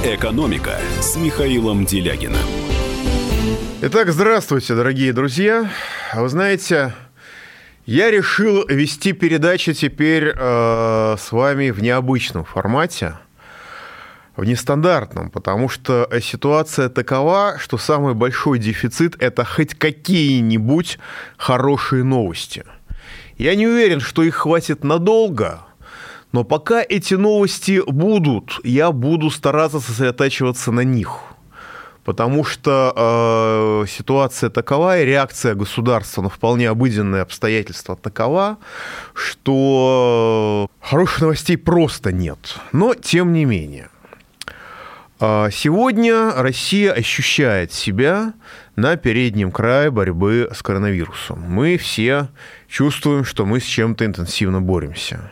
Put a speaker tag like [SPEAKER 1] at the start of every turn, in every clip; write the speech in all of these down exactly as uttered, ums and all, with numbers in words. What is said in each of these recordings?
[SPEAKER 1] «Экономика» с Михаилом Делягиным.
[SPEAKER 2] Итак, здравствуйте, дорогие друзья. Вы знаете, я решил вести передачи теперь э, с вами в необычном формате, в нестандартном, потому что ситуация такова, что самый большой дефицит – это хоть какие-нибудь хорошие новости. Я не уверен, что их хватит надолго, но пока эти новости будут, я буду стараться сосредотачиваться на них. Потому что э, ситуация такова, и реакция государства на вполне обыденные обстоятельства такова, что хороших новостей просто нет. Но тем не менее. Сегодня Россия ощущает себя на переднем крае борьбы с коронавирусом. Мы все чувствуем, что мы с чем-то интенсивно боремся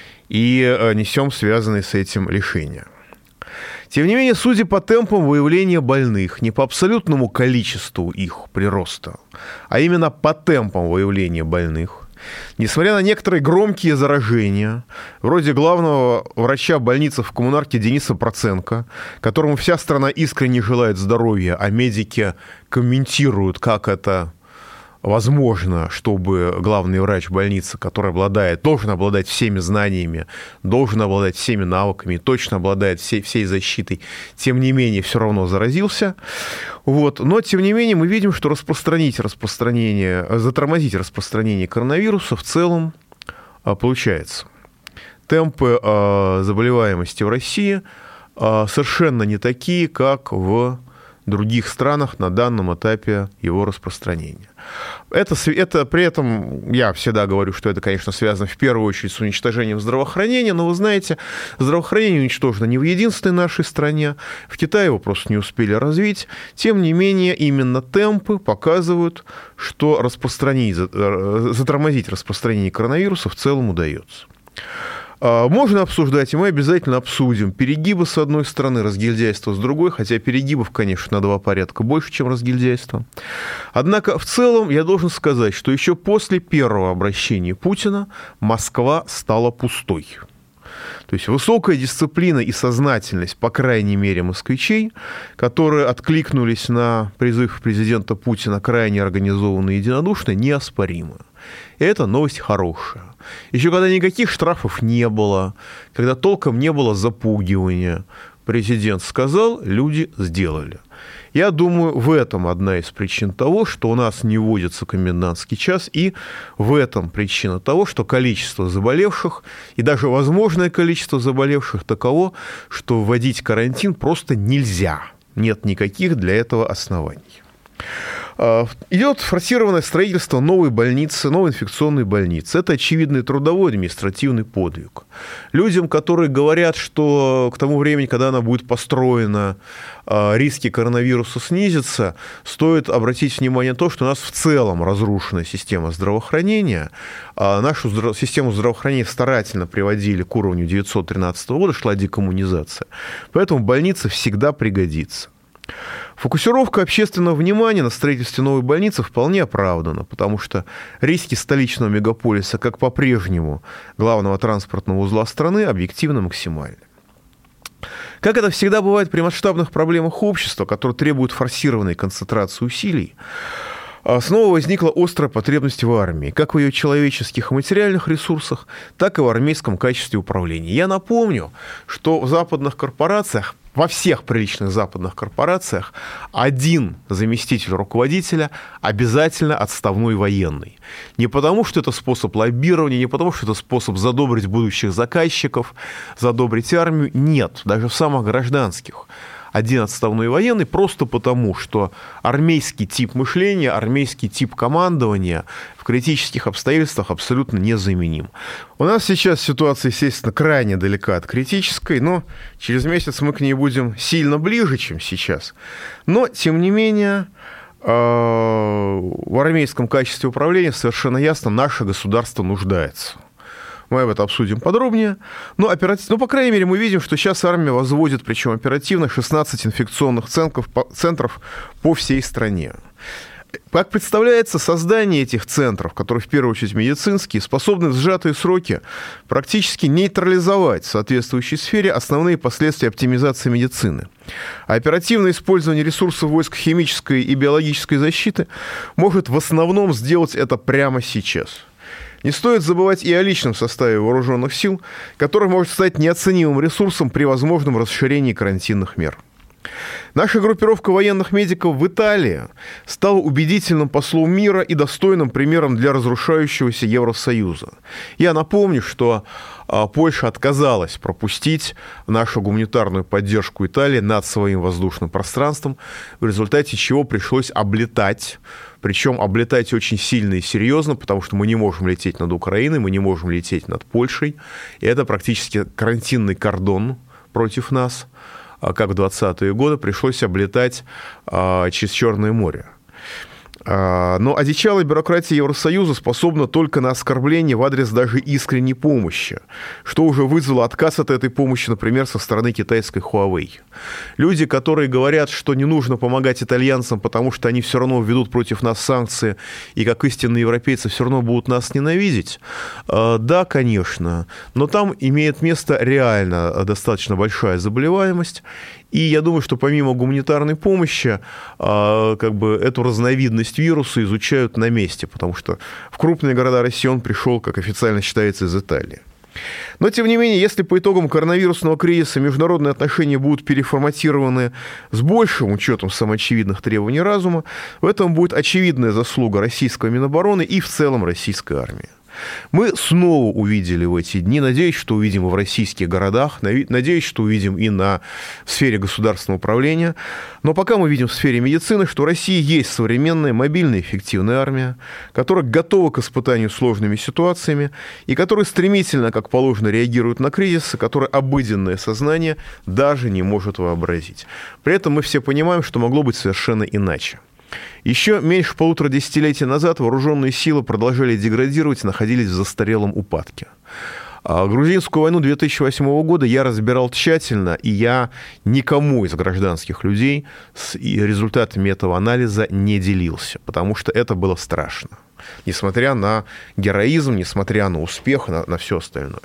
[SPEAKER 2] и несем связанные с этим лишения. Тем не менее, судя по темпам выявления больных, не по абсолютному количеству их прироста, а именно по темпам выявления больных, несмотря на некоторые громкие заражения, вроде главного врача больницы в коммунарке Дениса Проценко, которому вся страна искренне желает здоровья, а медики комментируют, как это возможно, чтобы главный врач больницы, который обладает, должен обладать всеми знаниями, должен обладать всеми навыками, точно обладает всей, всей защитой, тем не менее все равно заразился. Вот. Но, тем не менее, мы видим, что распространить распространение, затормозить распространение коронавируса в целом получается. Темпы заболеваемости в России совершенно не такие, как в других странах на данном этапе его распространения. Это, это при этом, я всегда говорю, что это, конечно, связано в первую очередь с уничтожением здравоохранения, но вы знаете, здравоохранение уничтожено не в единственной нашей стране, в Китае его просто не успели развить. Тем не менее, именно темпы показывают, что распространить, затормозить распространение коронавируса в целом удается. Можно обсуждать, и мы обязательно обсудим перегибы с одной стороны, разгильдяйство с другой, хотя перегибов, конечно, на два порядка больше, чем разгильдяйство. Однако в целом я должен сказать, что еще после первого обращения Путина Москва стала пустой. То есть высокая дисциплина и сознательность, по крайней мере, москвичей, которые откликнулись на призыв президента Путина крайне организованно и единодушно, неоспоримы. И это новость хорошая. Еще когда никаких штрафов не было, когда толком не было запугивания, президент сказал, люди сделали. Я думаю, в этом одна из причин того, что у нас не вводится комендантский час, и в этом причина того, что количество заболевших и даже возможное количество заболевших таково, что вводить карантин просто нельзя. Нет никаких для этого оснований. Идет форсированное строительство новой больницы, новой инфекционной больницы. Это очевидный трудовой административный подвиг. Людям, которые говорят, что к тому времени, когда она будет построена, риски коронавируса снизятся, стоит обратить внимание на то, что у нас в целом разрушена система здравоохранения. Нашу систему здравоохранения старательно приводили к уровню девятьсот тринадцатого года, шла декоммунизация. Поэтому больница всегда пригодится. Фокусировка общественного внимания на строительстве новой больницы вполне оправдана, потому что риски столичного мегаполиса, как по-прежнему главного транспортного узла страны, объективно максимальны. Как это всегда бывает при масштабных проблемах общества, которые требуют форсированной концентрации усилий, снова возникла острая потребность в армии, как в ее человеческих и материальных ресурсах, так и в армейском качестве управления. Я напомню, что в западных корпорациях, во всех приличных западных корпорациях один заместитель руководителя обязательно отставной военный. Не потому, что это способ лоббирования, не потому, что это способ задобрить будущих заказчиков, задобрить армию. Нет, даже в самых гражданских. Один отставной военный просто потому, что армейский тип мышления, армейский тип командования в критических обстоятельствах абсолютно незаменим. У нас сейчас ситуация, естественно, крайне далека от критической, но через месяц мы к ней будем сильно ближе, чем сейчас. Но, тем не менее, в армейском качестве управления совершенно ясно, наше государство нуждается. Мы об этом обсудим подробнее. Но, оператив... ну, по крайней мере, мы видим, что сейчас армия возводит, причем оперативно, шестнадцать инфекционных центров по, центров по всей стране. Как представляется, создание этих центров, которые в первую очередь медицинские, способны в сжатые сроки практически нейтрализовать в соответствующей сфере основные последствия оптимизации медицины. А оперативное использование ресурсов войск химической и биологической защиты может в основном сделать это прямо сейчас. Не стоит забывать и о личном составе вооруженных сил, который может стать неоценимым ресурсом при возможном расширении карантинных мер. Наша группировка военных медиков в Италии стала убедительным послом мира и достойным примером для разрушающегося Евросоюза. Я напомню, что Польша отказалась пропустить нашу гуманитарную поддержку Италии над своим воздушным пространством, в результате чего пришлось облетать, причем облетать очень сильно и серьезно, потому что мы не можем лететь над Украиной, мы не можем лететь над Польшей, и это практически карантинный кордон против нас. Как в двадцатые годы, пришлось облетать а, через Черное море. А, но одичалая бюрократия Евросоюза способна только на оскорбление в адрес даже искренней помощи, что уже вызвало отказ от этой помощи, например, со стороны китайской Huawei. Люди, которые говорят, что не нужно помогать итальянцам, потому что они все равно введут против нас санкции, и как истинные европейцы все равно будут нас ненавидеть, да, конечно, но там имеет место реально достаточно большая заболеваемость, и я думаю, что помимо гуманитарной помощи, как бы эту разновидность вируса изучают на месте, потому что в крупные города России он пришел, как официально считается, из Италии. Но, тем не менее, если по итогам коронавирусного кризиса международные отношения будут переформатированы с большим учетом самоочевидных требований разума, в этом будет очевидная заслуга российского Минобороны и в целом российской армии. Мы снова увидели в эти дни, надеюсь, что увидим и в российских городах, надеюсь, что увидим и на в сфере государственного управления, но пока мы видим в сфере медицины, что в России есть современная, мобильная, эффективная армия, которая готова к испытанию сложными ситуациями и которая стремительно, как положено, реагирует на кризисы, которые обыденное сознание даже не может вообразить. При этом мы все понимаем, что могло быть совершенно иначе. Еще меньше полутора десятилетий назад вооруженные силы продолжали деградировать и находились в застарелом упадке. Грузинскую войну две тысячи восьмого года я разбирал тщательно, и я никому из гражданских людей с результатами этого анализа не делился, потому что это было страшно, несмотря на героизм, несмотря на успех, на, на все остальное.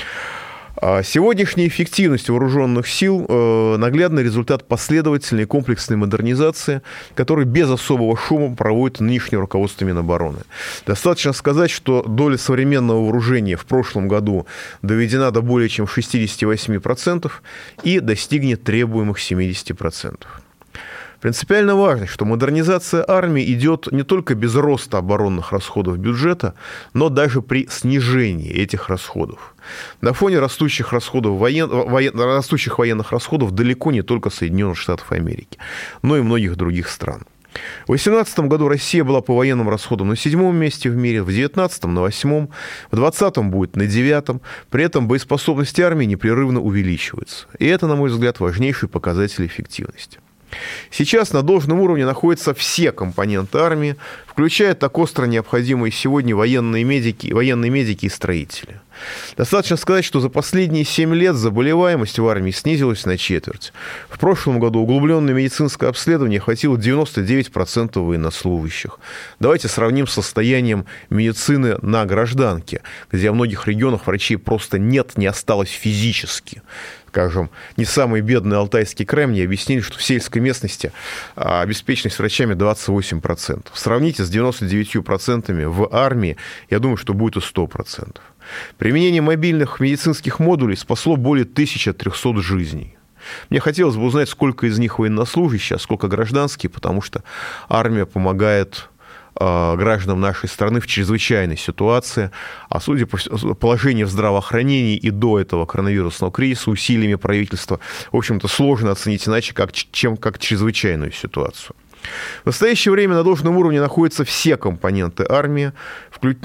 [SPEAKER 2] Сегодняшняя эффективность вооруженных сил – наглядный результат последовательной и комплексной модернизации, которую без особого шума проводит нынешнее руководство Минобороны. Достаточно сказать, что доля современного вооружения в прошлом году доведена до более чем шестидесяти восьми процентов и достигнет требуемых семидесяти процентов. Принципиально важно, что модернизация армии идет не только без роста оборонных расходов бюджета, но даже при снижении этих расходов. На фоне растущих, расходов воен... воен... растущих военных расходов далеко не только Соединенных Штатов Америки, но и многих других стран. В две тысячи восемнадцатом году Россия была по военным расходам на седьмом месте в мире, в две тысячи девятнадцатом на восьмом, в две тысячи двадцатом будет на девятом. При этом боеспособность армии непрерывно увеличивается. И это, на мой взгляд, важнейший показатель эффективности. Сейчас на должном уровне находятся все компоненты армии, включая так остро необходимые сегодня военные медики, военные медики и строители. Достаточно сказать, что за последние семь лет заболеваемость в армии снизилась на четверть. В прошлом году углубленное медицинское обследование охватило девяносто девять процентов военнослужащих. Давайте сравним с состоянием медицины на гражданке, где в многих регионах врачей просто нет, не осталось физически. Скажем, не самый бедный Алтайский край мне объяснили, что в сельской местности обеспеченность врачами двадцать восемь процентов. Сравните с девяноста девятью процентами в армии, я думаю, что будет и сто процентов. Применение мобильных медицинских модулей спасло более тысячи трехсот жизней. Мне хотелось бы узнать, сколько из них военнослужащие, а сколько гражданские, потому что армия помогает гражданам нашей страны в чрезвычайной ситуации, а судя по положению в здравоохранении и до этого коронавирусного кризиса усилиями правительства, в общем-то, сложно оценить иначе, как, чем как чрезвычайную ситуацию. В настоящее время на должном уровне находятся все компоненты армии, вклю...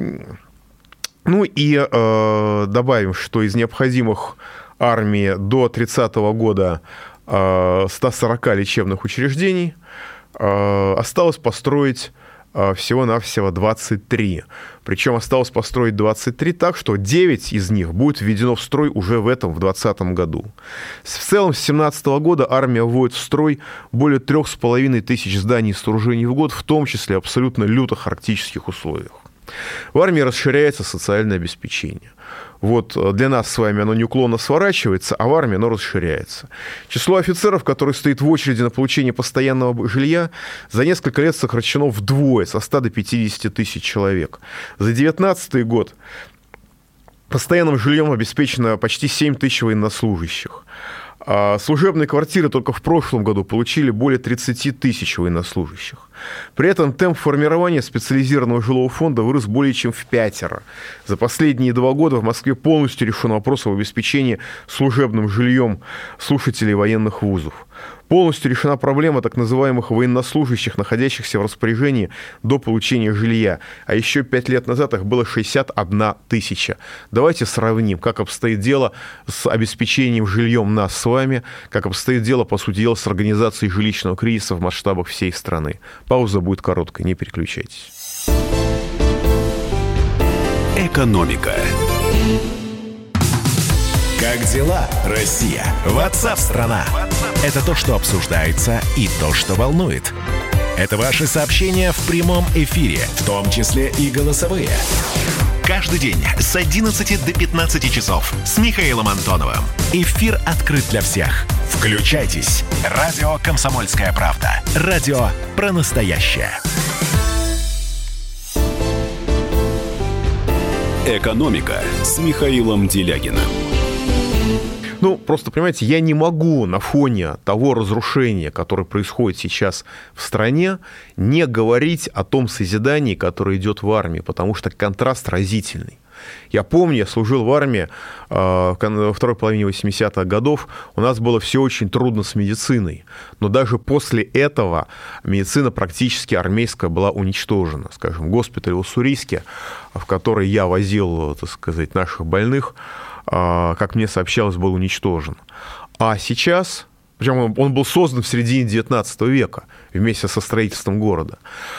[SPEAKER 2] ну и э, добавим, что из необходимых армии до тридцатого года э, ста сорока лечебных учреждений э, осталось построить всего-навсего двадцать три. Причем осталось построить двадцать три так, что девять из них будет введено в строй уже в этом, в двадцатом году. В целом, с две тысячи семнадцатого года армия вводит в строй более трех с половиной тысяч зданий и сооружений в год, в том числе в абсолютно лютых арктических условиях. В армии расширяется социальное обеспечение. Вот для нас с вами оно неуклонно сворачивается, а в армии оно расширяется. Число офицеров, которые стоят в очереди на получение постоянного жилья, за несколько лет сокращено вдвое, со ста до пятидесяти тысяч человек. За две тысячи девятнадцатый год постоянным жильем обеспечено почти семь тысяч военнослужащих. А служебные квартиры только в прошлом году получили более тридцати тысяч военнослужащих. При этом темп формирования специализированного жилого фонда вырос более чем в пятеро. За последние два года в Москве полностью решен вопрос об обеспечении служебным жильем слушателей военных вузов. Полностью решена проблема так называемых военнослужащих, находящихся в распоряжении до получения жилья. А еще пять лет назад их было шестьдесят одна тысяча. Давайте сравним, как обстоит дело с обеспечением жильем нас с вами, как обстоит дело, по сути дела, с организацией жилищного кризиса в масштабах всей страны. Пауза будет короткой, не переключайтесь.
[SPEAKER 1] Экономика.
[SPEAKER 3] Как дела, Россия? Ватсап-страна! Это то, что обсуждается, и то, что волнует. Это ваши сообщения в прямом эфире, в том числе и голосовые. Каждый день с одиннадцати до пятнадцати часов с Михаилом Антоновым. Эфир открыт для всех. Включайтесь. Радио «Комсомольская правда». Радио про настоящее.
[SPEAKER 1] «Экономика» с Михаилом Делягиным.
[SPEAKER 2] Ну, просто, понимаете, я не могу на фоне того разрушения, которое происходит сейчас в стране, не говорить о том созидании, которое идет в армии, потому что контраст разительный. Я помню, я служил в армии э, во второй половине восьмидесятых годов, у нас было все очень трудно с медициной, но даже после этого медицина практически армейская была уничтожена. Скажем, госпиталь в Уссурийске, в который я возил, так сказать, наших больных, как мне сообщалось, был уничтожен. А сейчас, причем он был создан в середине девятнадцатого века вместе со строительством города.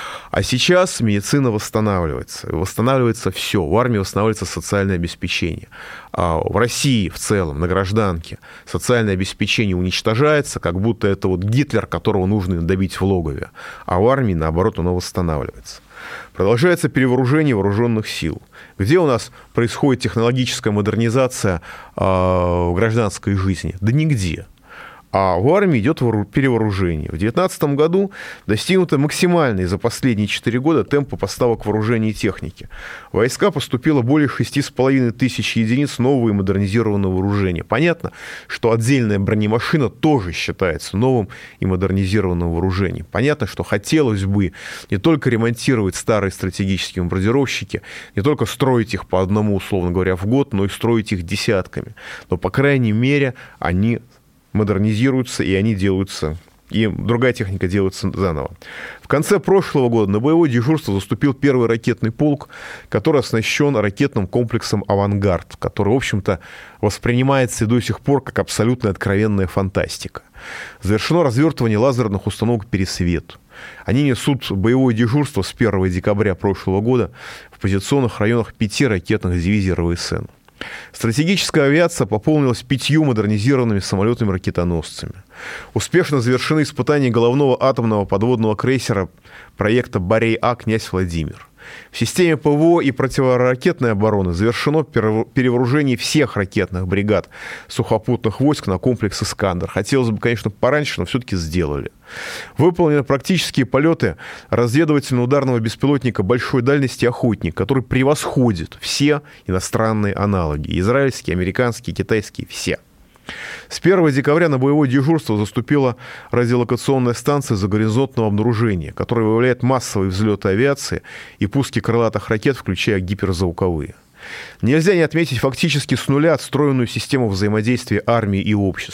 [SPEAKER 2] А сейчас медицина восстанавливается. Восстанавливается все. В армии восстанавливается социальное обеспечение. А в России в целом, на гражданке, социальное обеспечение уничтожается, как будто это вот Гитлер, которого нужно добить в логове. А в армии, наоборот, оно восстанавливается. Продолжается перевооружение вооруженных сил. Где у нас происходит технологическая модернизация э, в гражданской жизни? Да нигде. А в армии идет перевооружение. В две тысячи девятнадцатом году достигнуты максимальные за последние четыре года темпы поставок вооружения и техники. В войска поступило более шести с половиной тысяч единиц нового и модернизированного вооружения. Понятно, что отдельная бронемашина тоже считается новым и модернизированным вооружением. Понятно, что хотелось бы не только ремонтировать старые стратегические бомбардировщики, не только строить их по одному, условно говоря, в год, но и строить их десятками. Но, по крайней мере, они модернизируются, и они делаются, и другая техника делается заново. В конце прошлого года на боевое дежурство заступил первый ракетный полк, который оснащен ракетным комплексом «Авангард», который, в общем-то, воспринимается и до сих пор как абсолютно откровенная фантастика. Завершено развертывание лазерных установок «Пересвет». Они несут боевое дежурство с первого декабря прошлого года в позиционных районах пяти ракетных дивизий эр вэ эс эн. Стратегическая авиация пополнилась пятью модернизированными самолетами-ракетоносцами. Успешно завершены испытания головного атомного подводного крейсера проекта «Борей-А» «Князь Владимир». В системе ПВО и противоракетной обороны завершено перевооружение всех ракетных бригад сухопутных войск на комплекс «Искандер». Хотелось бы, конечно, пораньше, но все-таки сделали. Выполнены практические полеты разведывательно-ударного беспилотника большой дальности «Охотник», который превосходит все иностранные аналоги. Израильские, американские, китайские, все. С первого декабря на боевое дежурство заступила радиолокационная станция загоризонтного обнаружения, которая выявляет массовые взлеты авиации и пуски крылатых ракет, включая гиперзвуковые. Нельзя не отметить фактически с нуля отстроенную систему взаимодействия армии и общества.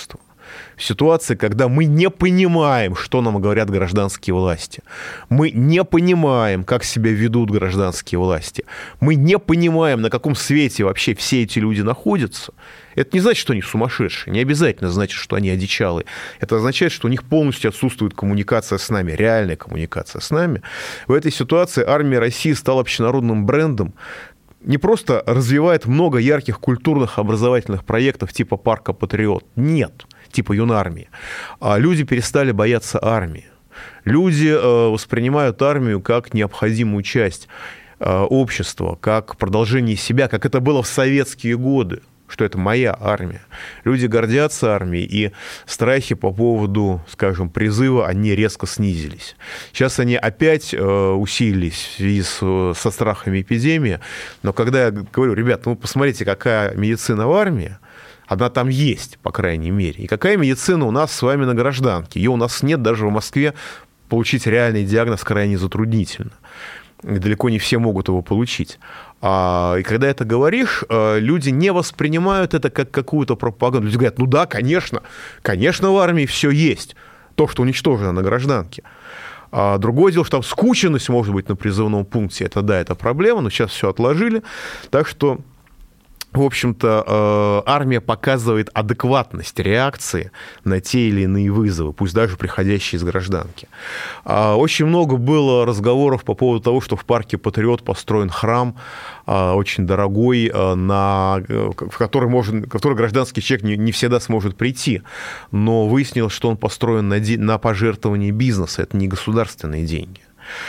[SPEAKER 2] в ситуации, когда мы не понимаем, что нам говорят гражданские власти. Мы не понимаем, как себя ведут гражданские власти. Мы не понимаем, на каком свете вообще все эти люди находятся. Это не значит, что они сумасшедшие, не обязательно значит, что они одичалые. Это означает, что у них полностью отсутствует коммуникация с нами, реальная коммуникация с нами. В этой ситуации армия России стала общенародным брендом, не просто развивает много ярких культурных образовательных проектов типа «Парка Патриот». Нет, типа «Юнармии». А люди перестали бояться армии. Люди воспринимают армию как необходимую часть общества, как продолжение себя, как это было в советские годы, что это моя армия. Люди гордятся армией, и страхи по поводу, скажем, призыва, они резко снизились. Сейчас они опять усилились в связи с, со страхами эпидемии, но когда я говорю, ребят, ну посмотрите, какая медицина в армии, она там есть, по крайней мере, и какая медицина у нас с вами на гражданке. Ее у нас нет даже в Москве, получить реальный диагноз крайне затруднительно. И далеко не все могут его получить. И когда это говоришь, люди не воспринимают это как какую-то пропаганду. Люди говорят, ну да, конечно, конечно, в армии все есть, то, что уничтожено на гражданке. А другое дело, что там скученность может быть на призывном пункте, это да, это проблема, но сейчас все отложили. Так что, в общем-то, армия показывает адекватность реакции на те или иные вызовы, пусть даже приходящие из гражданки. Очень много было разговоров по поводу того, что в парке Патриот построен храм, очень дорогой, на, в, который можно, в который гражданский человек не, не всегда сможет прийти. Но выяснилось, что он построен на, де, на пожертвовании бизнеса, это не государственные деньги.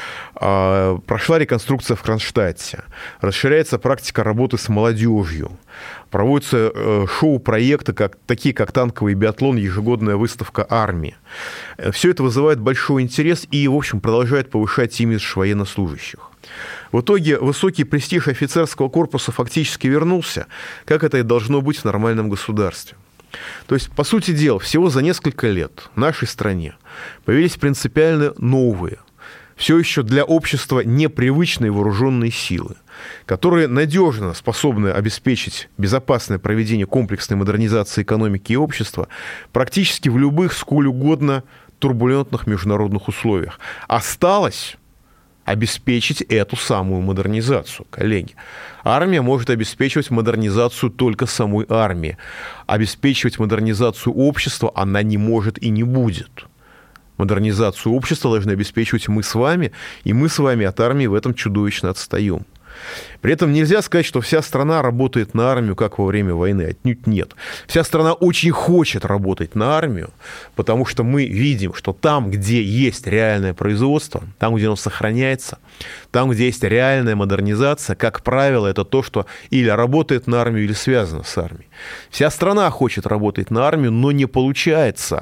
[SPEAKER 2] Прошла реконструкция в Кронштадте, расширяется практика работы с молодежью, проводятся шоу-проекты, как, такие как танковый биатлон, ежегодная выставка армии. Все это вызывает большой интерес и, в общем, продолжает повышать имидж военнослужащих. В итоге высокий престиж офицерского корпуса фактически вернулся, как это и должно быть в нормальном государстве. То есть, по сути дела, всего за несколько лет в нашей стране появились принципиально новые, все еще для общества непривычные вооруженные силы, которые надежно способны обеспечить безопасное проведение комплексной модернизации экономики и общества практически в любых, сколь угодно, турбулентных международных условиях. Осталось обеспечить эту самую модернизацию, коллеги. Армия может обеспечивать модернизацию только самой армии. Обеспечивать модернизацию общества она не может и не будет. Модернизацию общества должны обеспечивать мы с вами, и мы с вами от армии в этом чудовищно отстаем. При этом нельзя сказать, что вся страна работает на армию, как во время войны. Отнюдь нет. Вся страна очень хочет работать на армию, потому что мы видим, что там, где есть реальное производство, там, где оно сохраняется, там, где есть реальная модернизация, как правило, это то, что или работает на армию, или связано с армией. Вся страна хочет работать на армию, но не получается.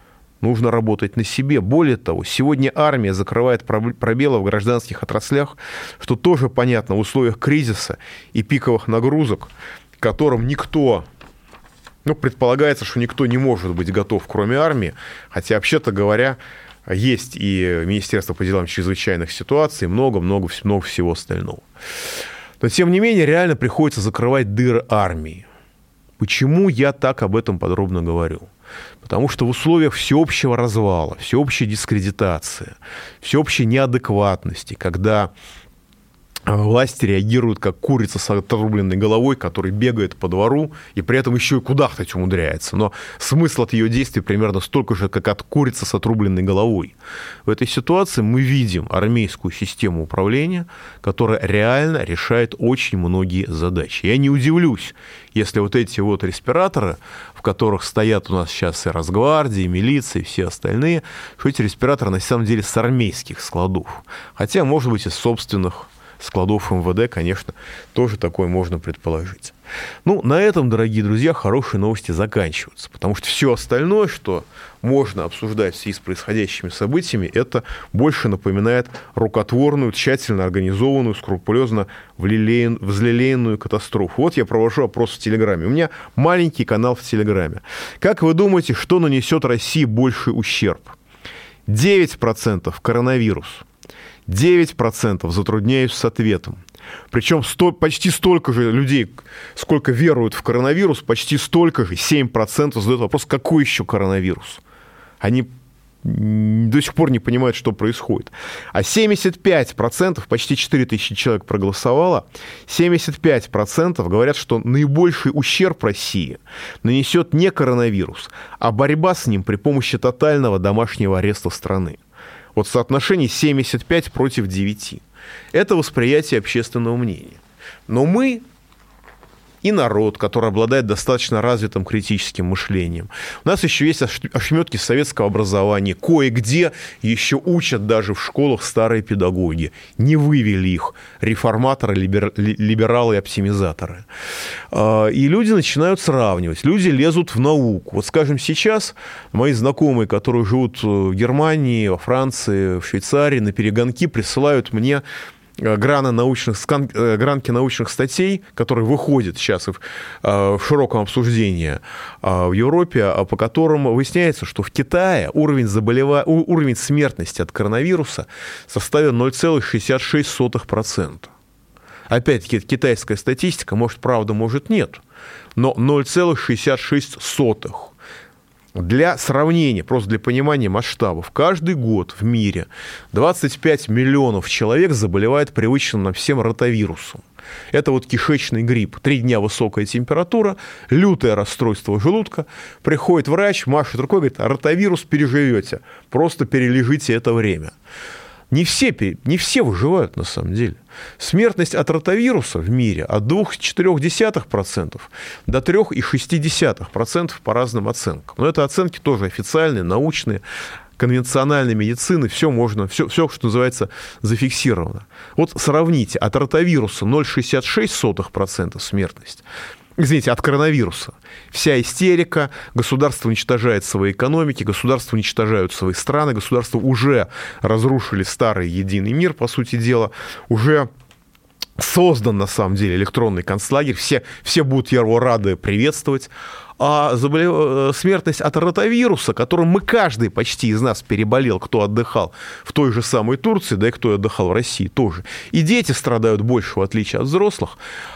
[SPEAKER 2] Нужно работать на себе. Более того, сегодня армия закрывает пробелы в гражданских отраслях, что тоже понятно в условиях кризиса и пиковых нагрузок, к которым никто, ну, предполагается, что никто не может быть готов, кроме армии, хотя, вообще-то говоря, есть и Министерство по делам чрезвычайных ситуаций, много-много много всего остального. Но, тем не менее, реально приходится закрывать дыры армии. Почему я так об этом подробно говорю? Потому что в условиях всеобщего развала, всеобщей дискредитации, всеобщей неадекватности, когда власти реагируют как курица с отрубленной головой, которая бегает по двору и при этом еще и кудахтать умудряется. Но смысл от ее действий примерно столько же, как от курицы с отрубленной головой. В этой ситуации мы видим армейскую систему управления, которая реально решает очень многие задачи. Я не удивлюсь, если вот эти вот респираторы, в которых стоят у нас сейчас и Росгвардия, и милиция, и все остальные, что эти респираторы на самом деле с армейских складов. Хотя, может быть, из собственных складов эм вэ дэ, конечно, тоже такое можно предположить. Ну, на этом, дорогие друзья, хорошие новости заканчиваются, потому что все остальное, что можно обсуждать в связи с происходящими событиями, это больше напоминает рукотворную, тщательно организованную, скрупулезно взлелеянную катастрофу. Вот я провожу опрос в Телеграме. У меня маленький канал в Телеграме. Как вы думаете, что нанесет России больший ущерб? девять процентов коронавирус. девять процентов затрудняюсь с ответом. Причем сто, почти столько же людей, сколько веруют в коронавирус, почти столько же, семь процентов задают вопрос, какой еще коронавирус? Они до сих пор не понимают, что происходит. А семьдесят пять процентов, почти четыре тысячи человек проголосовало, семьдесят пять процентов говорят, что наибольший ущерб России нанесет не коронавирус, а борьба с ним при помощи тотального домашнего ареста страны. Вот соотношение семьдесят пять против девяти. Это восприятие общественного мнения. Но мы и народ, который обладает достаточно развитым критическим мышлением. У нас еще есть ошметки советского образования. Кое-где еще учат даже в школах старые педагоги. Не вывели их реформаторы, либералы и оптимизаторы. И люди начинают сравнивать. Люди лезут в науку. Вот, скажем, сейчас мои знакомые, которые живут в Германии, во Франции, в Швейцарии, на перегонки присылают мне граны научных, гранки научных статей, которые выходят сейчас в, в широком обсуждении в Европе, по которым выясняется, что в Китае уровень, заболева... уровень смертности от коронавируса составил ноль целых шестьдесят шесть сотых процента. Опять-таки, это китайская статистика, может, правда, может, нет, но ноль целых шестьдесят шесть сотых. Для сравнения, просто для понимания масштабов, каждый год в мире двадцать пять миллионов человек заболевает привычным нам всем ротавирусом. Это вот кишечный грипп. Три дня высокая температура, лютое расстройство желудка. Приходит врач, машет рукой, говорит, ротавирус переживете, просто перележите это время. Не все, не все выживают на самом деле. Смертность от ротавируса в мире от двух целых четырех десятых процента до три целых шесть десятых процента по разным оценкам. Но это оценки тоже официальные, научные, конвенциональной медицины. Все можно, все, все, что называется, зафиксировано. Вот сравните, от ротавируса ноль целых шестьдесят шесть сотых процента смертность. Извините, от коронавируса. Вся истерика, государство уничтожает свои экономики, государства уничтожают свои страны, государства уже разрушили старый единый мир, по сути дела, уже создан, на самом деле, электронный концлагерь, все, все будут его рады приветствовать. А заболев... смертность от ротавируса, которым мы каждый почти из нас переболел, кто отдыхал в той же самой Турции, да и кто отдыхал в России тоже. И дети страдают больше, в отличие от взрослых,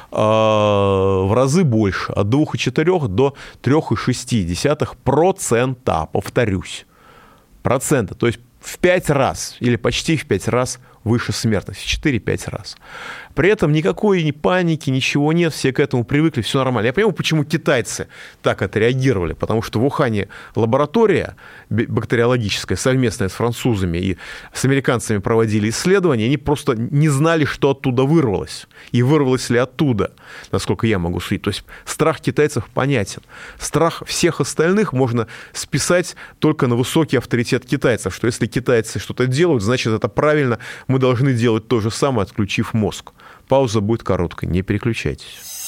[SPEAKER 2] в разы больше, от двух целых четырех десятых до трёх целых шести десятых процента, повторюсь, процента, то есть в пять раз или почти в пять раз выше смертности, в четыре-пять раз. При этом никакой ни паники, ничего нет, все к этому привыкли, все нормально. Я понимаю, почему китайцы так отреагировали, потому что в Ухане лаборатория бактериологическая, совместная с французами и с американцами проводили исследования, они просто не знали, что оттуда вырвалось, и вырвалось ли оттуда, насколько я могу судить. То есть страх китайцев понятен. Страх всех остальных можно списать только на высокий авторитет китайцев, что если китайцы что-то делают, значит, это правильно, мы должны делать то же самое, отключив мозг. Пауза будет короткой, не переключайтесь.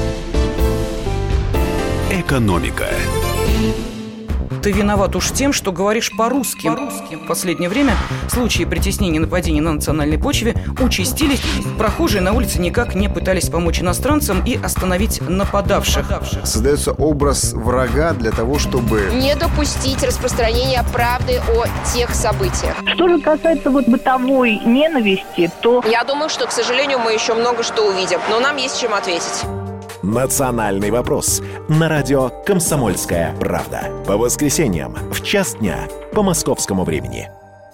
[SPEAKER 1] Экономика.
[SPEAKER 4] Ты виноват уж тем, что говоришь по-русски. по-русски. В последнее время случаи притеснения и нападений на национальной почве участились. Прохожие на улице никак не пытались помочь иностранцам и остановить нападавших.
[SPEAKER 5] Создается образ врага для того, чтобы
[SPEAKER 6] не допустить распространения правды о тех событиях.
[SPEAKER 7] Что же касается вот бытовой ненависти, то...
[SPEAKER 6] Я думаю, что, к сожалению, мы еще много что увидим, но нам есть чем ответить.
[SPEAKER 3] «Национальный вопрос» на радио «Комсомольская правда». По воскресеньям в час дня по московскому времени.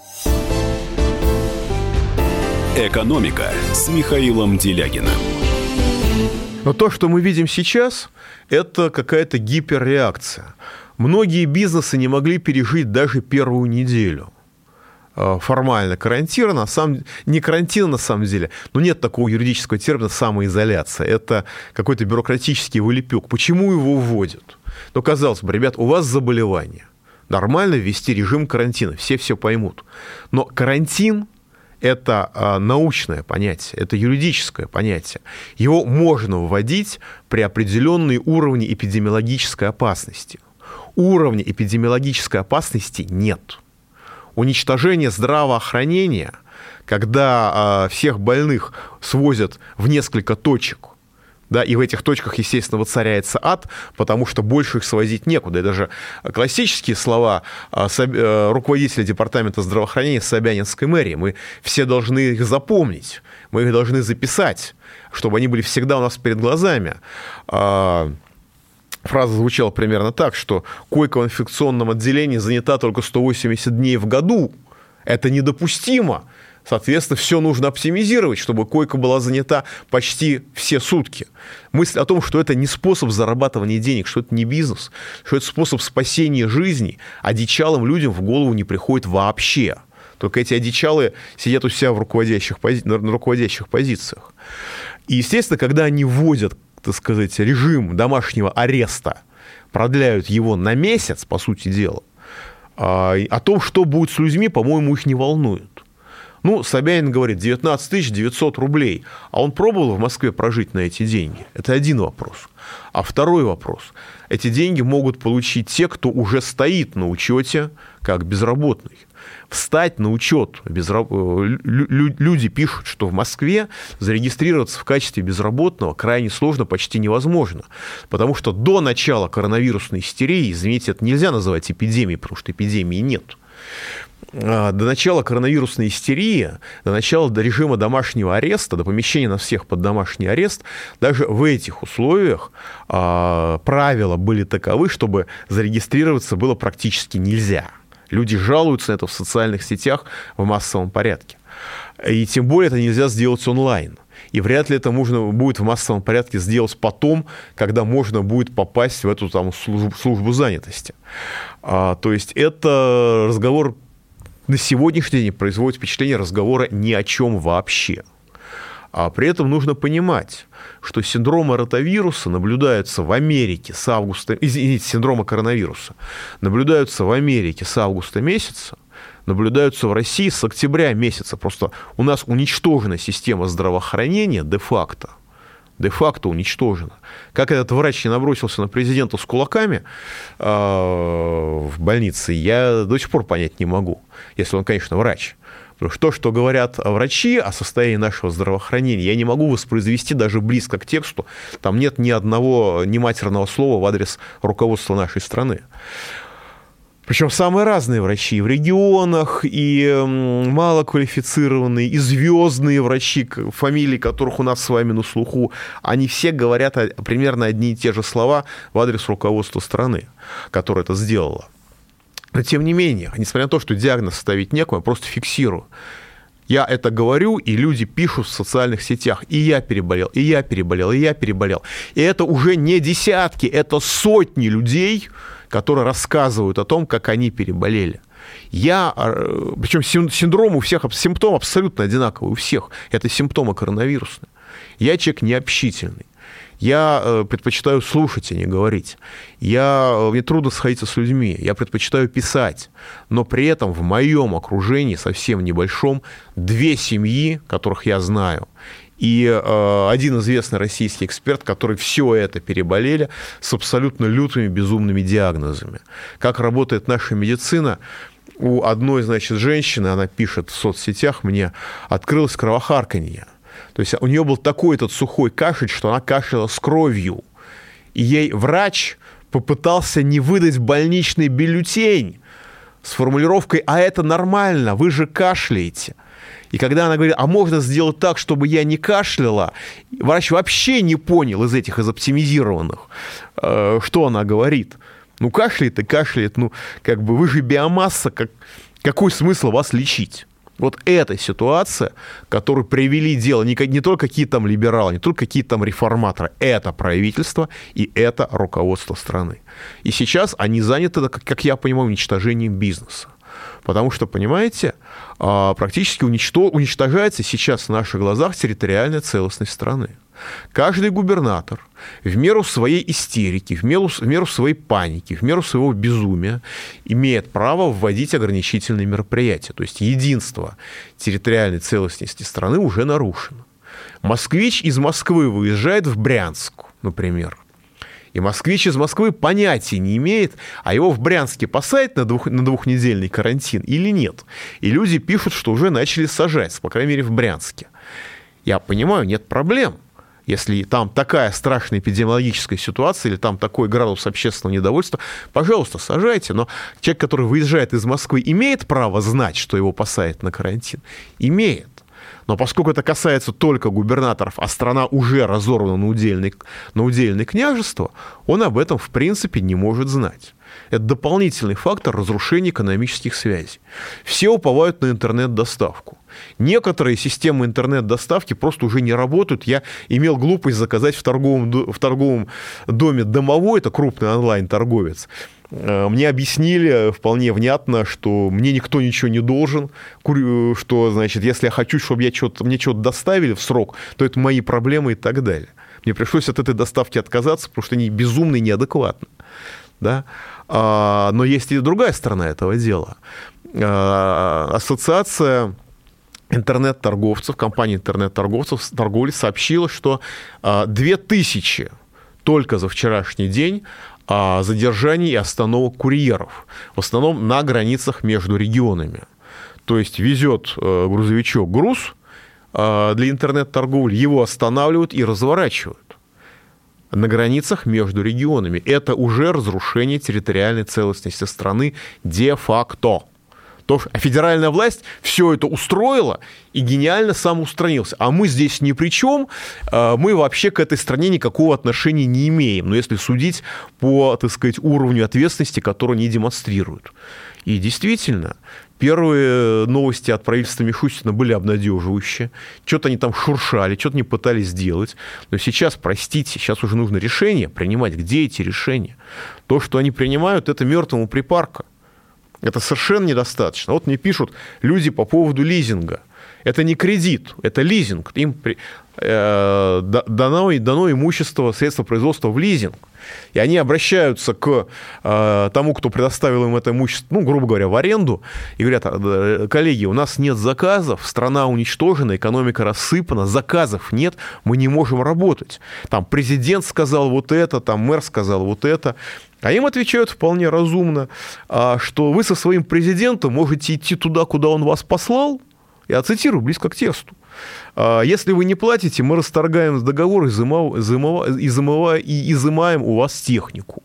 [SPEAKER 1] «Экономика» с Михаилом Делягиным.
[SPEAKER 2] Но то, что мы видим сейчас, это какая-то гиперреакция. Многие бизнесы не могли пережить даже первую неделю формально карантина, на самом... не карантина на самом деле, но нет такого юридического термина самоизоляция. Это какой-то бюрократический вылепек. Почему его вводят? Ну, казалось бы, ребят, у вас заболевание. Нормально ввести режим карантина, все все поймут. Но карантин – это научное понятие, это юридическое понятие. Его можно вводить при определенной уровне эпидемиологической опасности. Уровня эпидемиологической опасности нет. Уничтожение здравоохранения, когда всех больных свозят в несколько точек Да, и в этих точках, естественно, воцаряется ад, потому что больше их свозить некуда. И даже классические слова руководителя департамента здравоохранения Собянинской мэрии, мы все должны их запомнить, мы их должны записать, чтобы они были всегда у нас перед глазами. Фраза звучала примерно так, что койка в инфекционном отделении занята только сто восемьдесят дней в году. Это недопустимо. Соответственно, все нужно оптимизировать, чтобы койка была занята почти все сутки. Мысль о том, что это не способ зарабатывания денег, что это не бизнес, что это способ спасения жизни, одичалым людям в голову не приходит вообще. Только эти одичалые сидят у себя в руководящих пози... на руководящих позициях. И, естественно, когда они вводят, так сказать, режим домашнего ареста, продляют его на месяц, по сути дела, о том, что будет с людьми, по-моему, их не волнует. Ну, Собянин говорит, девятнадцать тысяч девятьсот рублей. А он пробовал в Москве прожить на эти деньги? Это один вопрос. А второй вопрос. Эти деньги могут получить те, кто уже стоит на учете как безработный. Встать на учет. Безраб... Люди пишут, что в Москве зарегистрироваться в качестве безработного крайне сложно, почти невозможно. Потому что до начала коронавирусной истерии, извините, это нельзя называть эпидемией, потому что эпидемии нет. До начала коронавирусной истерии, до начала до режима домашнего ареста, до помещения нас всех под домашний арест, даже в этих условиях э, правила были таковы, чтобы зарегистрироваться было практически нельзя. Люди жалуются на это в социальных сетях в массовом порядке. И тем более это нельзя сделать онлайн. И вряд ли это можно будет в массовом порядке сделать потом, когда можно будет попасть в эту там, службу, службу занятости. А, то есть это разговор на сегодняшний день производит впечатление разговора ни о чем вообще. А при этом нужно понимать, что синдромы ротавируса наблюдаются в Америке с августа, извините, синдрома коронавируса, наблюдаются в Америке с августа месяца, наблюдаются в России с октября месяца. Просто у нас уничтожена система здравоохранения де-факто. Де-факто уничтожена. Как этот врач не набросился на президента с кулаками э, в больнице, я до сих пор понять не могу, если он, конечно, врач. Потому что то, что говорят врачи о состоянии нашего здравоохранения, я не могу воспроизвести даже близко к тексту. Там нет ни одного нематерного слова в адрес руководства нашей страны. Причем самые разные врачи и в регионах, и малоквалифицированные, и звездные врачи, фамилии которых у нас с вами на слуху, они все говорят примерно одни и те же слова в адрес руководства страны, которое это сделало. Но тем не менее, несмотря на то, что диагноз ставить некому, я просто фиксирую. Я это говорю, и люди пишут в социальных сетях, и я переболел, и я переболел, и я переболел. И это уже не десятки, это сотни людей, которые рассказывают о том, как они переболели. Я, причем синдром у всех, симптом абсолютно одинаковый у всех. Это симптомы коронавирусные. Я человек необщительный. Я предпочитаю слушать, а не говорить. Я, мне трудно сходиться с людьми. Я предпочитаю писать. Но при этом в моем окружении, совсем небольшом, две семьи, которых я знаю, и э, один известный российский эксперт, который все это переболели с абсолютно лютыми, безумными диагнозами. Как работает наша медицина? У одной, значит, женщины, она пишет в соцсетях мне, открылось кровохарканье. То есть у нее был такой этот сухой кашель, что она кашляла с кровью. И ей врач попытался не выдать больничный бюллетень с формулировкой «а это нормально, вы же кашляете». И когда она говорит, а можно сделать так, чтобы я не кашляла, врач вообще не понял из этих, из оптимизированных, что она говорит. Ну, кашляет и кашляет, ну, как бы вы же биомасса, как, какой смысл вас лечить? Вот эта ситуация, которую привели дело не, не только какие-то там либералы, не только какие-то там реформаторы, это правительство и это руководство страны. И сейчас они заняты, как я понимаю, уничтожением бизнеса. Потому что, понимаете, практически уничтожается сейчас в наших глазах территориальная целостность страны. Каждый губернатор в меру своей истерики, в меру, в меру своей паники, в меру своего безумия имеет право вводить ограничительные мероприятия. То есть единство территориальной целостности страны уже нарушено. Москвич из Москвы выезжает в Брянск, например. И москвич из Москвы понятия не имеет, а его в Брянске посадят на, двух, на двухнедельный карантин или нет. И люди пишут, что уже начали сажать, по крайней мере, в Брянске. Я понимаю, нет проблем. Если там такая страшная эпидемиологическая ситуация или там такой градус общественного недовольства, пожалуйста, сажайте. Но человек, который выезжает из Москвы, имеет право знать, что его посадят на карантин? Имеет. Но поскольку это касается только губернаторов, а страна уже разорвана на удельные, на удельные княжества, он об этом, в принципе, не может знать. Это дополнительный фактор разрушения экономических связей. Все уповают на интернет-доставку. Некоторые системы интернет-доставки просто уже не работают. Я имел глупость заказать в торговом, в торговом доме «Домовой», это крупный онлайн-торговец. Мне объяснили вполне внятно, что мне никто ничего не должен, что, значит, если я хочу, чтобы я что-то, мне что-то доставили в срок, то это мои проблемы и так далее. Мне пришлось от этой доставки отказаться, потому что они безумны и неадекватны. Да? Но есть и другая сторона этого дела. Ассоциация интернет-торговцев, компания интернет-торговцев, торговли сообщила, что две тысячи только за вчерашний день задержаний и остановок курьеров, в основном на границах между регионами. То есть везет грузовичок груз для интернет-торговли, его останавливают и разворачивают на границах между регионами. Это уже разрушение территориальной целостности страны де-факто. То, а федеральная власть все это устроила и гениально самоустранился. А мы здесь ни при чем, мы вообще к этой стране никакого отношения не имеем. Но если судить по, так сказать, уровню ответственности, который они демонстрируют. И действительно, первые новости от правительства Мишустина были обнадеживающие. Что-то они там шуршали, что-то они пытались сделать. Но сейчас, простите, сейчас уже нужно решение принимать. Где эти решения? То, что они принимают, это мертвому припарка. Это совершенно недостаточно. Вот мне пишут люди по поводу лизинга. Это не кредит, это лизинг. Им э, дано, дано имущество, средства производства в лизинг. И они обращаются к э, тому, кто предоставил им это имущество, ну, грубо говоря, в аренду, и говорят: коллеги, у нас нет заказов, страна уничтожена, экономика рассыпана, заказов нет, мы не можем работать. Там президент сказал вот это, там мэр сказал вот это. А им отвечают вполне разумно, что вы со своим президентом можете идти туда, куда он вас послал. Я цитирую близко к тексту. Если вы не платите, мы расторгаем договор и изымаем, и изымаем у вас технику.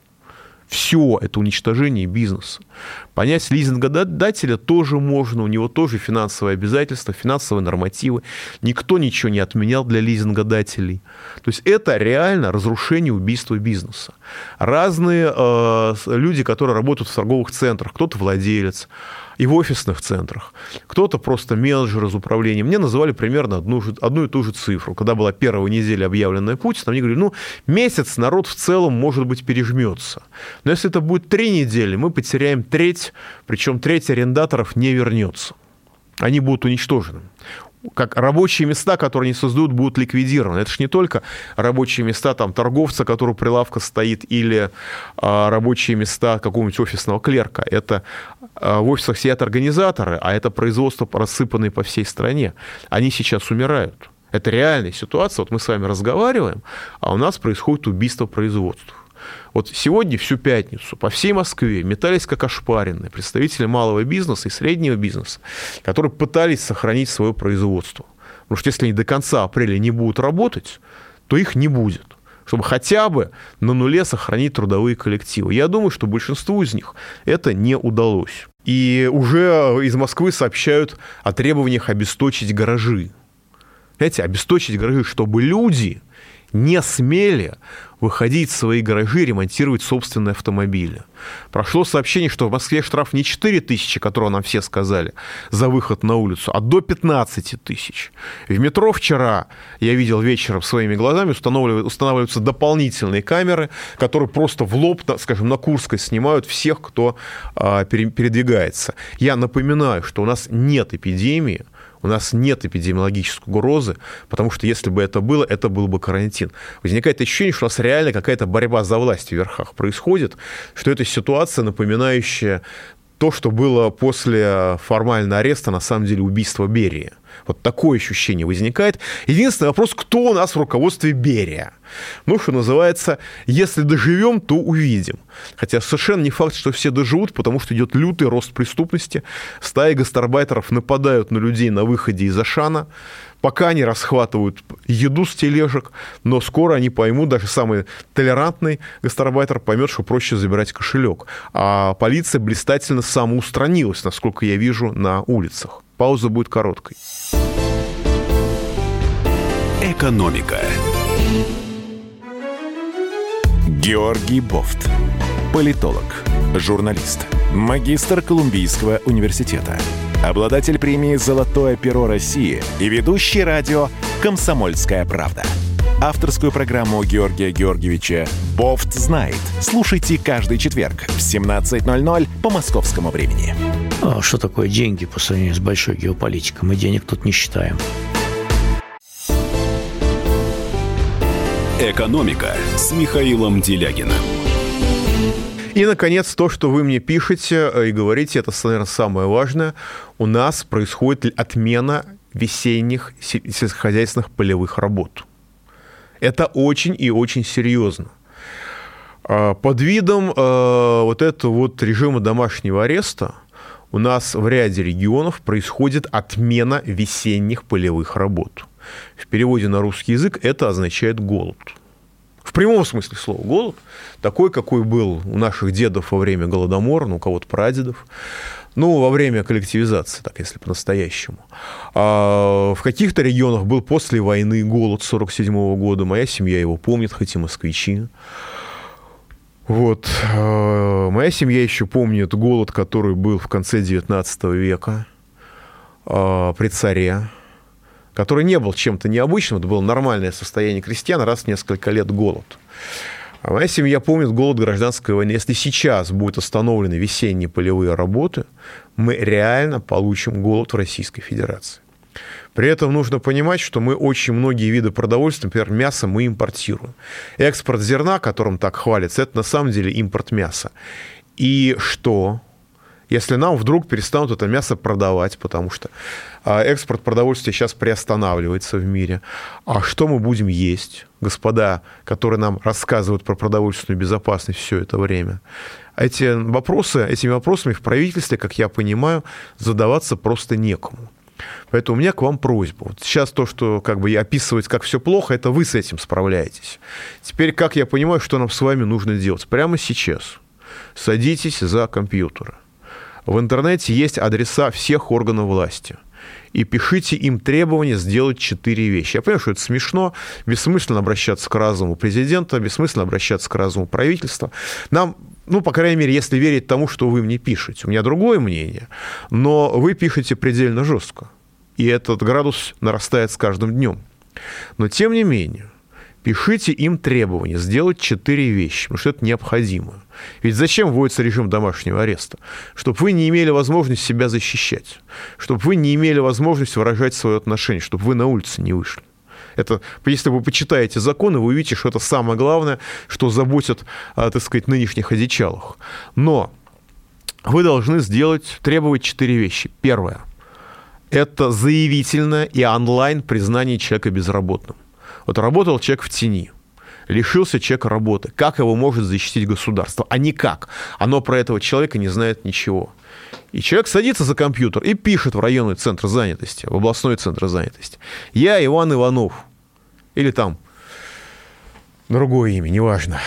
[SPEAKER 2] Все это уничтожение бизнеса. Понять лизингодателя тоже можно, у него тоже финансовые обязательства, финансовые нормативы. Никто ничего не отменял для лизингодателей. То есть это реально разрушение, убийство бизнеса. Разные э, люди, которые работают в торговых центрах, кто-то владелец, и в офисных центрах, кто-то просто менеджер из управления. Мне называли примерно одну, одну и ту же цифру. Когда была первая неделя, объявленная Путиным, они говорили: ну, месяц народ в целом, может быть, пережмется. Но если это будет три недели, мы потеряем треть, причем треть арендаторов не вернется. Они будут уничтожены. Как рабочие места, которые они создают, будут ликвидированы. Это же не только рабочие места там, торговца, который у прилавка стоит, или а, рабочие места какого-нибудь офисного клерка. Это а, в офисах сидят организаторы, а это производства, рассыпанные по всей стране. Они сейчас умирают. Это реальная ситуация. Вот мы с вами разговариваем, а у нас происходит убийство производств. Вот сегодня, всю пятницу, по всей Москве метались как ошпаренные представители малого бизнеса и среднего бизнеса, которые пытались сохранить свое производство. Потому что если они до конца апреля не будут работать, то их не будет, чтобы хотя бы на нуле сохранить трудовые коллективы. Я думаю, что большинству из них это не удалось. И уже из Москвы сообщают о требованиях обесточить гаражи. Знаете, обесточить гаражи, чтобы люди не смели выходить в свои гаражи и ремонтировать собственные автомобили. Прошло сообщение, что в Москве штраф не четыре тысячи, которые нам все сказали, за выход на улицу, а до пятнадцать тысяч. В метро вчера, я видел вечером своими глазами, устанавливаются дополнительные камеры, которые просто в лоб, скажем, на Курской снимают всех, кто передвигается. Я напоминаю, что у нас нет эпидемии, у нас нет эпидемиологической угрозы, потому что если бы это было, это был бы карантин. Возникает ощущение, что у нас реально какая-то борьба за власть в верхах происходит, что это ситуация, напоминающая то, что было после формального ареста, на самом деле, убийства Берии. Вот такое ощущение возникает. Единственный вопрос, кто у нас в руководстве Берия? Ну, что называется, если доживем, то увидим. Хотя совершенно не факт, что все доживут, потому что идет лютый рост преступности. Стаи гастарбайтеров нападают на людей на выходе из Ашана. Пока они расхватывают еду с тележек, но скоро они поймут, даже самый толерантный гастарбайтер поймет, что проще забирать кошелек. А полиция блистательно самоустранилась, насколько я вижу, на улицах. Пауза будет короткой.
[SPEAKER 1] Экономика.
[SPEAKER 3] Георгий Бофт. Политолог, журналист, магистр Колумбийского университета, обладатель премии «Золотое перо России» и ведущий радио «Комсомольская правда». Авторскую программу Георгия Георгиевича «Бофт знает». Слушайте каждый четверг в семнадцать ноль ноль по московскому времени.
[SPEAKER 8] А что такое деньги по сравнению с большой геополитикой? Мы денег тут не считаем.
[SPEAKER 1] «Экономика» с Михаилом Делягиным.
[SPEAKER 2] И, наконец, то, что вы мне пишете и говорите, это, наверное, самое важное. У нас происходит отмена весенних сельскохозяйственных полевых работ. Это очень и очень серьезно. Под видом вот этого вот режима домашнего ареста у нас в ряде регионов происходит отмена весенних полевых работ. В переводе на русский язык это означает голод. В прямом смысле слова голод, такой, какой был у наших дедов во время Голодомора, ну, у кого-то прадедов, ну, во время коллективизации, так, если по-настоящему. А в каких-то регионах был после войны голод сорок седьмого года, моя семья его помнит, хоть и москвичи. Вот. Моя семья еще помнит голод, который был в конце девятнадцатого века при царе, который не был чем-то необычным, это было нормальное состояние крестьян, раз в несколько лет голод. А моя семья помнит голод гражданской войны. Если сейчас будут остановлены весенние полевые работы, мы реально получим голод в Российской Федерации. При этом нужно понимать, что мы очень многие виды продовольствия, например, мясо, мы импортируем. Экспорт зерна, которым так хвалится, это на самом деле импорт мяса. И что? Если нам вдруг перестанут это мясо продавать, потому что экспорт продовольствия сейчас приостанавливается в мире, а что мы будем есть, господа, которые нам рассказывают про продовольственную безопасность все это время? Эти вопросы, этими вопросами в правительстве, как я понимаю, задаваться просто некому. Поэтому у меня к вам просьба. Вот сейчас то, что как бы описывается как все плохо, это вы с этим справляетесь. Теперь, как я понимаю, что нам с вами нужно делать? Прямо сейчас садитесь за компьютеры. В интернете есть адреса всех органов власти. И пишите им требования сделать четыре вещи. Я понимаю, что это смешно, бессмысленно обращаться к разуму президента, бессмысленно обращаться к разуму правительства. Нам, ну, по крайней мере, если верить тому, что вы мне пишете. У меня другое мнение, но вы пишете предельно жестко. И этот градус нарастает с каждым днем. Но, тем не менее, пишите им требования сделать четыре вещи, потому что это необходимо. Ведь зачем вводится режим домашнего ареста? Чтобы вы не имели возможность себя защищать, чтобы вы не имели возможность выражать свое отношение, чтобы вы на улице не вышли. Это, если вы почитаете законы, вы увидите, что это самое главное, что заботит, так сказать, нынешних одичалых. Но вы должны сделать, требовать четыре вещи. Первое – это заявительное и онлайн признание человека безработным. Вот работал человек в тени, лишился человека работы. Как его может защитить государство? А никак. Оно про этого человека не знает ничего. И человек садится за компьютер и пишет в районный центр занятости, в областной центр занятости: «Я Иван Иванов». Или там другое имя, неважно.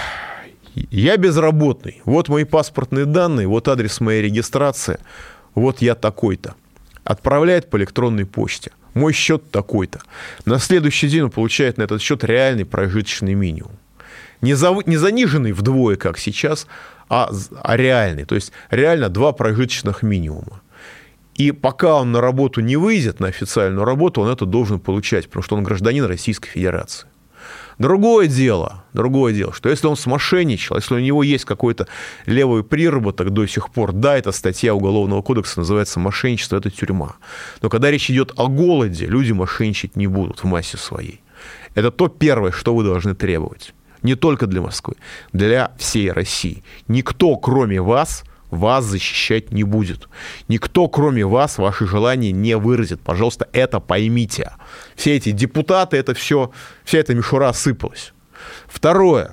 [SPEAKER 2] «Я безработный. Вот мои паспортные данные, вот адрес моей регистрации, вот я такой-то». Отправляет по электронной почте. Мой счет такой-то. На следующий день он получает на этот счет реальный прожиточный минимум. Не, за, не заниженный вдвое, как сейчас, а, а реальный. То есть реально два прожиточных минимума. И пока он на работу не выйдет, на официальную работу, он это должен получать, потому что он гражданин Российской Федерации. Другое дело, другое дело, что если он смошенничал, если у него есть какой-то левый приработок до сих пор, да, эта статья Уголовного кодекса называется «мошенничество», это тюрьма. Но когда речь идет о голоде, люди мошенничать не будут в массе своей. Это то первое, что вы должны требовать. Не только для Москвы, для всей России. Никто, кроме вас, вас защищать не будет. Никто, кроме вас, ваши желания не выразит. Пожалуйста, это поймите. Все эти депутаты, это все, вся эта мишура осыпалась. Второе,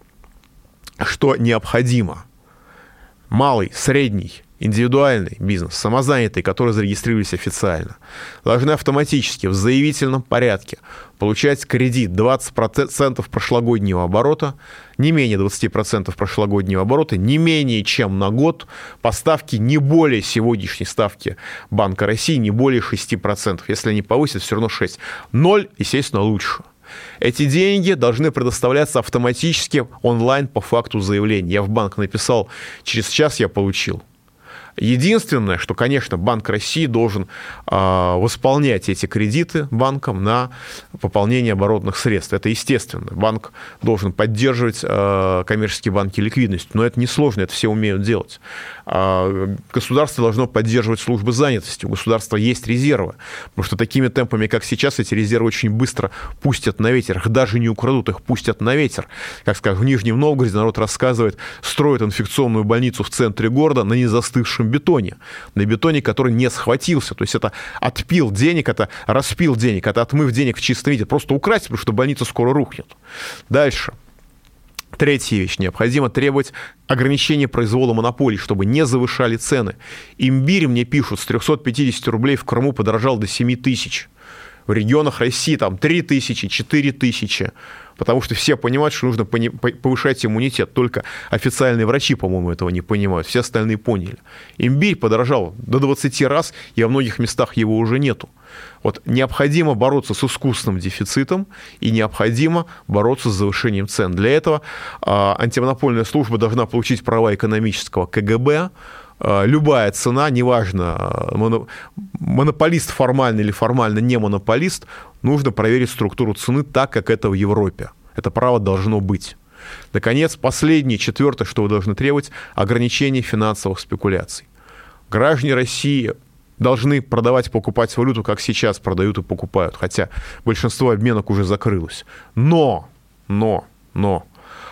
[SPEAKER 2] что необходимо. Малый, средний, индивидуальный бизнес, самозанятые, которые зарегистрировались официально, должны автоматически в заявительном порядке получать кредит двадцать процентов прошлогоднего оборота, не менее двадцать процентов прошлогоднего оборота, не менее чем на год, по ставке не более сегодняшней ставки Банка России, не более шесть процентов. Если они повысят, все равно шесть. Ноль, естественно, лучше. Эти деньги должны предоставляться автоматически онлайн по факту заявления. Я в банк написал, через час я получил. Единственное, что, конечно, Банк России должен э, восполнять эти кредиты банкам на пополнение оборотных средств. Это естественно. Банк должен поддерживать э, коммерческие банки ликвидностью, но это несложно, это все умеют делать. Э, государство должно поддерживать службы занятости. У государства есть резервы, потому что такими темпами, как сейчас, эти резервы очень быстро пустят на ветер. Их даже не украдут, их пустят на ветер. Как скажем, в Нижнем Новгороде народ рассказывает, строят инфекционную больницу в центре города на незастывшем бетоне, на бетоне, который не схватился. То есть это отпил денег, это распил денег, это отмыв денег в чистом виде. Просто украсть, потому что больница скоро рухнет. Дальше. Третья вещь. Необходимо требовать ограничения произвола монополий, чтобы не завышали цены. Имбирь, мне пишут, с триста пятьдесят рублей в Крыму подорожал до семь тысяч. В регионах России там три тысячи, четыре тысячи. Потому что все понимают, что нужно повышать иммунитет. Только официальные врачи, по-моему, этого не понимают. Все остальные поняли. Имбирь подорожал до двадцати раз, и во многих местах его уже нету. Вот необходимо бороться с искусственным дефицитом и необходимо бороться с завышением цен. Для этого а, антимонопольная служба должна получить права экономического ка гэ бэ. Любая цена, неважно, монополист формально или формально не монополист, нужно проверить структуру цены так, как это в Европе. Это право должно быть. Наконец, последнее, четвертое, что вы должны требовать, ограничение финансовых спекуляций. Граждане России должны продавать и покупать валюту, как сейчас продают и покупают, хотя большинство обменок уже закрылось. Но, но, но,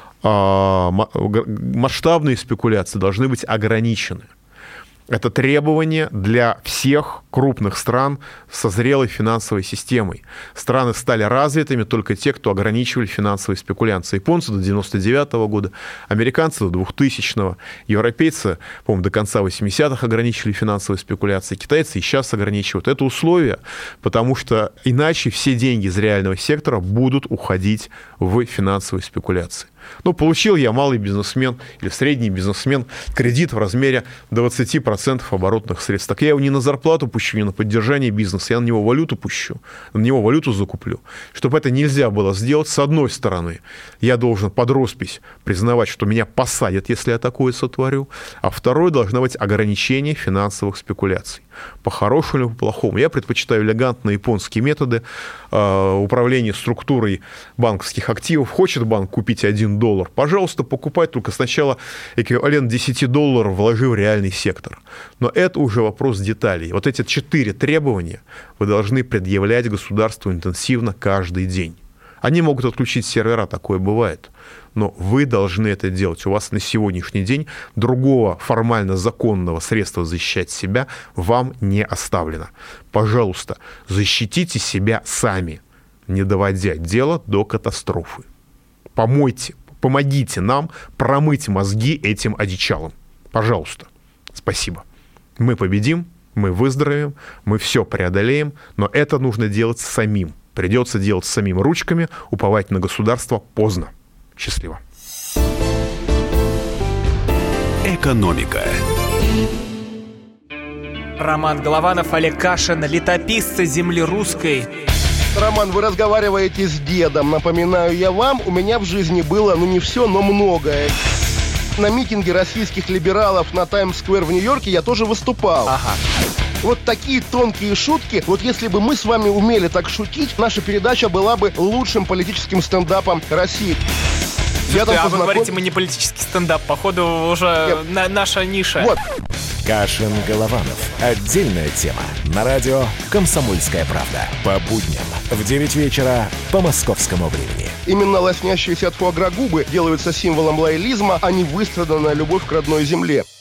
[SPEAKER 2] масштабные спекуляции должны быть ограничены. Это требование для всех крупных стран со зрелой финансовой системой. Страны стали развитыми только те, кто ограничивали финансовые спекуляции. Японцы до девяносто девятого года, американцы до двухтысячного, европейцы, по-моему, до конца восьмидесятых ограничивали финансовые спекуляции, китайцы и сейчас ограничивают. Это условие, потому что иначе все деньги из реального сектора будут уходить в финансовые спекуляции. Ну, получил я, малый бизнесмен или средний бизнесмен, кредит в размере двадцать процентов оборотных средств. Так я его не на зарплату пущу, не на поддержание бизнеса, я на него валюту пущу, на него валюту закуплю. Чтобы это нельзя было сделать, с одной стороны, я должен под роспись признавать, что меня посадят, если я такое сотворю, а второе, должно быть ограничение финансовых спекуляций. По-хорошему или по-плохому. Я предпочитаю элегантные японские методы э, управления структурой банковских активов. Хочет банк купить один доллар, пожалуйста, покупай, только сначала эквивалент десять долларов вложи в реальный сектор. Но это уже вопрос деталей. Вот эти четыре требования вы должны предъявлять государству интенсивно каждый день. Они могут отключить сервера, такое бывает. Но вы должны это делать. У вас на сегодняшний день другого формально законного средства защищать себя вам не оставлено. Пожалуйста, защитите себя сами, не доводя дело до катастрофы. Помойте, помогите нам промыть мозги этим одичалам. Пожалуйста. Спасибо. Мы победим, мы выздоровеем, мы все преодолеем, но это нужно делать самим. Придется делать самим ручками, уповать на государство поздно. Счастливо.
[SPEAKER 1] Экономика.
[SPEAKER 9] Роман Голованов, Олег Кашин, летописцы земли русской.
[SPEAKER 10] Роман, вы разговариваете с дедом. Напоминаю я вам, у меня в жизни было, ну не все, но многое. На митинге российских либералов на Таймс-сквер в Нью-Йорке я тоже выступал. Ага. Вот такие тонкие шутки, вот если бы мы с вами умели так шутить, наша передача была бы лучшим политическим стендапом России.
[SPEAKER 9] Я а познаком... вы говорите, мы не политический стендап, походу уже на, наша ниша.
[SPEAKER 10] Вот.
[SPEAKER 3] Кашин-Голованов. Отдельная тема. На радио «Комсомольская правда». По будням в девять вечера по московскому времени.
[SPEAKER 10] Именно лоснящиеся от фуагра губы делаются символом лоялизма, а не выстраданная любовь к родной земле.